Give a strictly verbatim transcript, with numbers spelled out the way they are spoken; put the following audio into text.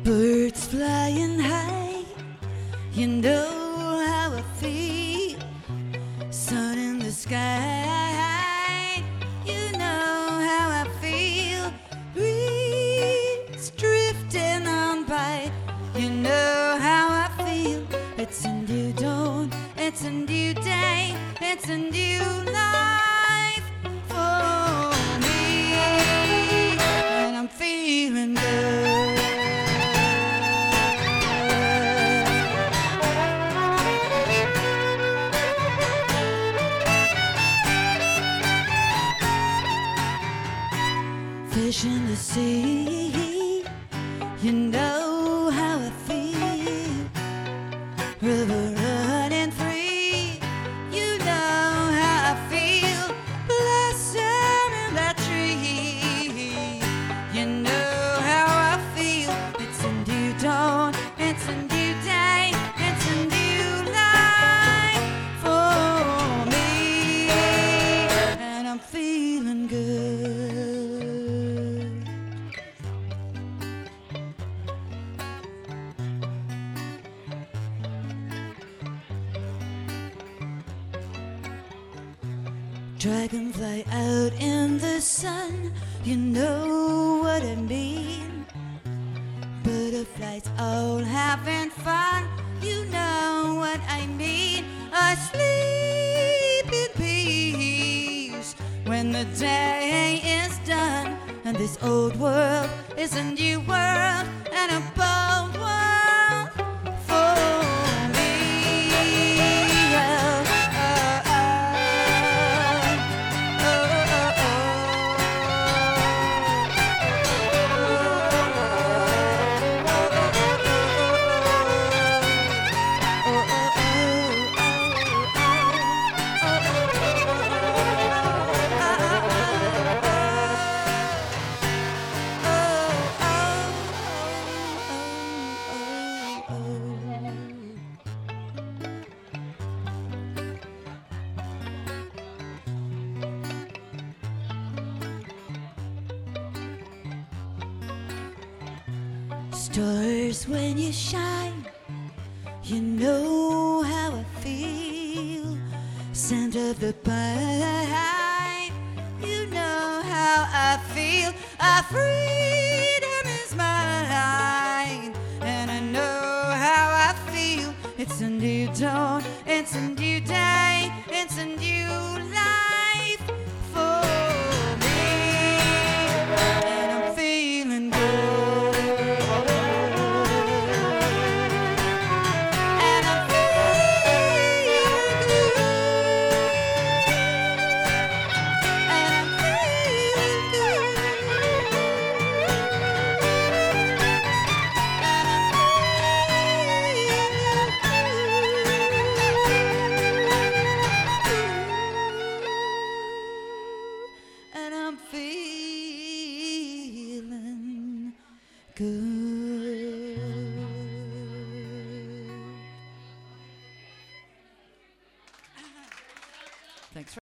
Birds flying high, you know how I feel. Sun in the sky, you know how I feel. Breeze drifting on by, you know how I feel. It's a new dawn, it's a new day, it's a new life for me, and I'm feeling good. Fish in the sea, you know how I feel. River running free, you know how I feel. Blossom in that tree, you know how I feel. It's a new dawn, it's a new day, it's a new life for me, and I'm feeling good. Dragonfly out in the sun, you know what I mean. Butterflies all having fun, you know what I mean. Asleep in peace when the day is done, and this old world is a new world and a bold world for me. Oh, oh, oh. Stars, when you shine, you know how I feel. Scent of the pine, you know how I feel. Our freedom is mine, and I know how I feel. It's a new dawn, it's a new day, it's a new life for me, and I'm feeling good. And I'm feeling good.